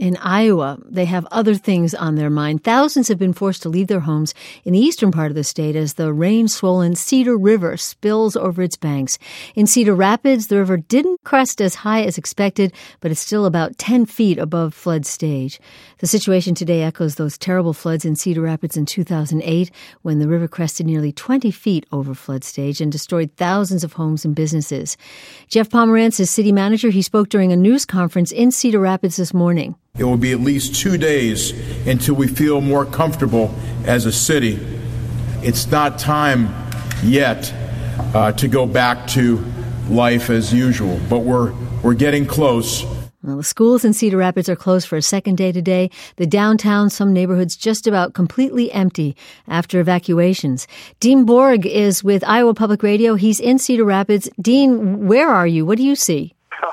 in Iowa, they have other things on their mind. Thousands have been forced to leave their homes in the eastern part of the state as the rain-swollen Cedar River spills over its banks. In Cedar Rapids, the river didn't crest as high as expected, but it's still about 10 feet above flood stage. The situation today echoes those terrible floods in Cedar Rapids in 2008, when the river crested nearly 20 feet over flood stage and destroyed thousands of homes and businesses. Jeff Pomerantz is city manager. He spoke during a news conference in Cedar Rapids this morning. It will be at least 2 days until we feel more comfortable as a city. It's not time yet to go back to life as usual, but we're getting close. Well, the schools in Cedar Rapids are closed for a second day today. The downtown, some neighborhoods just about completely empty after evacuations. Dean Borg is with Iowa Public Radio. He's in Cedar Rapids. Dean, where are you? What do you see?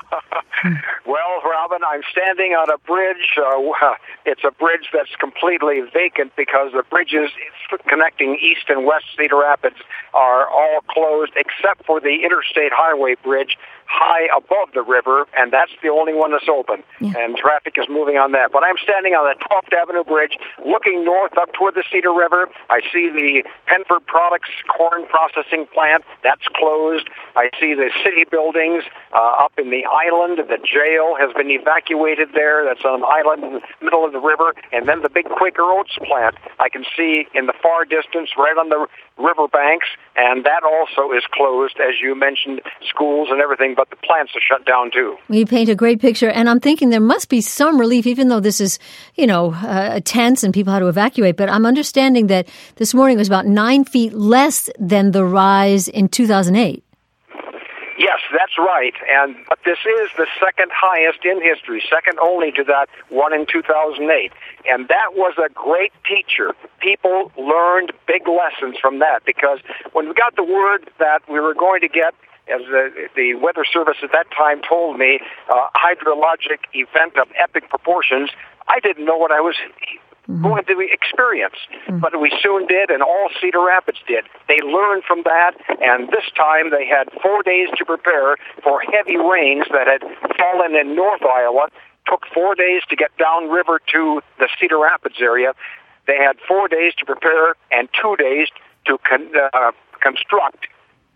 Well, Robin, I'm standing on a bridge. It's a bridge that's completely vacant because the bridges connecting East and West Cedar Rapids are all closed except for the Interstate Highway Bridge high above the river, and that's the only one that's open. Yeah. And traffic is moving on that. But I'm standing on the 12th Avenue Bridge looking north up toward the Cedar River. I see the Penford Products corn processing plant. That's closed. I see the city buildings up in the island. The jail has been evacuated there. That's on an island in the middle of the river. And then the big Quaker Oats plant I can see in the far distance right on the river banks, and that also is closed, as you mentioned, schools and everything, but the plants are shut down too. You paint a great picture, and I'm thinking there must be some relief, even though this is, tense and people had to evacuate, but I'm understanding that this morning was about 9 feet less than the rise in 2008. Yes, that's right. But this is the second highest in history, second only to that one in 2008. And that was a great teacher. People learned big lessons from that, because when we got the word that we were going to get, as the Weather Service at that time told me, hydrologic event of epic proportions, I didn't know what I was going to experience. But we soon did, and all Cedar Rapids did. They learned from that, and this time they had 4 days to prepare for heavy rains that had fallen in North Iowa. Took 4 days to get downriver to the Cedar Rapids area. They had 4 days to prepare and 2 days to construct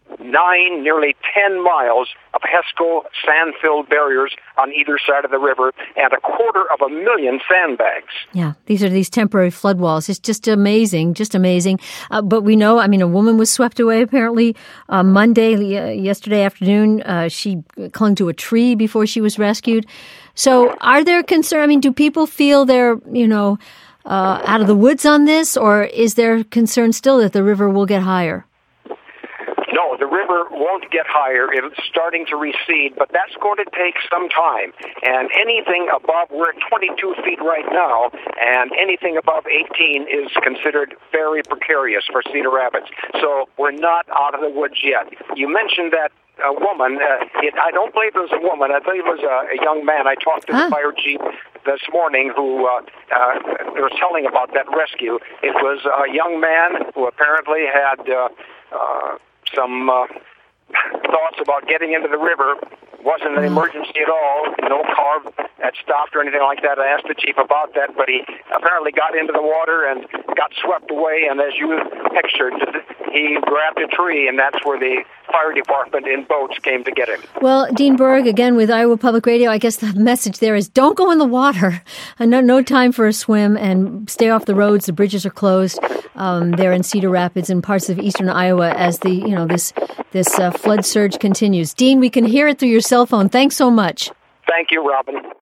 9, nearly 10 miles of HESCO sand-filled barriers on either side of the river, and 250,000 sandbags. Yeah, these are these temporary flood walls. It's just amazing, but we know, a woman was swept away apparently Monday, yesterday afternoon. She clung to a tree before she was rescued. So are there concerns? Do people feel they're, out of the woods on this, or is there concern still that the river will get higher? No, the river won't get higher. It's starting to recede, but that's going to take some time. And anything above, we're at 22 feet right now, and anything above 18 is considered very precarious for Cedar Rapids. So we're not out of the woods yet. You mentioned that a woman, I don't believe it was a woman, I believe it was a young man. I talked to the fire chief this morning who was telling about that rescue. It was a young man who apparently had some thoughts about getting into the river. Wasn't an emergency at all. No car had stopped or anything like that. I asked the chief about that, but he apparently got into the water and got swept away, and as you pictured, he grabbed a tree, and that's where the fire department in boats came to get him. Well, Dean Berg, again with Iowa Public Radio, I guess the message there is don't go in the water. No time for a swim, and stay off the roads. The bridges are closed there in Cedar Rapids and parts of eastern Iowa as this flood surge continues. Dean, we can hear it through your cell phone. Thanks so much. Thank you, Robin.